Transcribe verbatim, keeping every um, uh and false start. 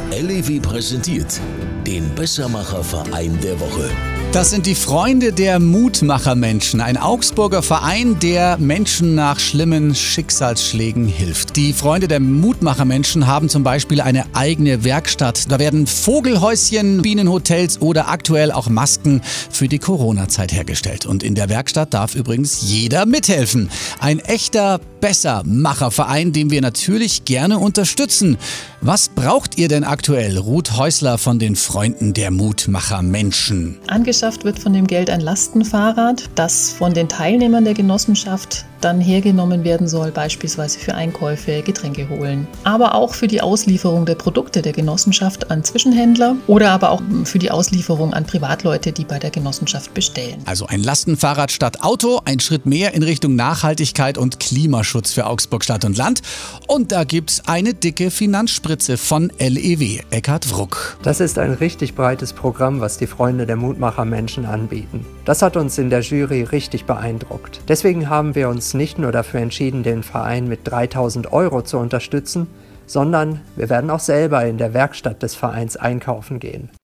L E W präsentiert den Bessermacher-Verein der Woche. Das sind die Freunde der Mutmacher-Menschen, ein Augsburger Verein, der Menschen nach schlimmen Schicksalsschlägen hilft. Die Freunde der Mutmacher-Menschen haben zum Beispiel eine eigene Werkstatt. Da werden Vogelhäuschen, Bienenhotels oder aktuell auch Masken für die Corona-Zeit hergestellt. Und in der Werkstatt darf übrigens jeder mithelfen. Ein echter Bessermacher-Verein, den wir natürlich gerne unterstützen. Was braucht ihr denn aktuell? Ruth Häusler von den Freunden der Mutmacher-Menschen. Angeschafft wird von dem Geld ein Lastenfahrrad, das von den Teilnehmern der Genossenschaft dann hergenommen werden soll, beispielsweise für Einkäufe, Getränke holen. Aber auch für die Auslieferung der Produkte der Genossenschaft an Zwischenhändler oder aber auch für die Auslieferung an Privatleute, die bei der Genossenschaft bestellen. Also ein Lastenfahrrad statt Auto, ein Schritt mehr in Richtung Nachhaltigkeit und Klimaschutz für Augsburg Stadt und Land. Und da gibt's eine dicke Finanzspritze von L E W, Eckhard Wruck. Das ist ein richtig breites Programm, was die Freunde der Mutmacher-Menschen anbieten. Das hat uns in der Jury richtig beeindruckt. Deswegen haben wir uns nicht nur dafür entschieden, den Verein mit dreitausend Euro zu unterstützen, sondern wir werden auch selber in der Werkstatt des Vereins einkaufen gehen.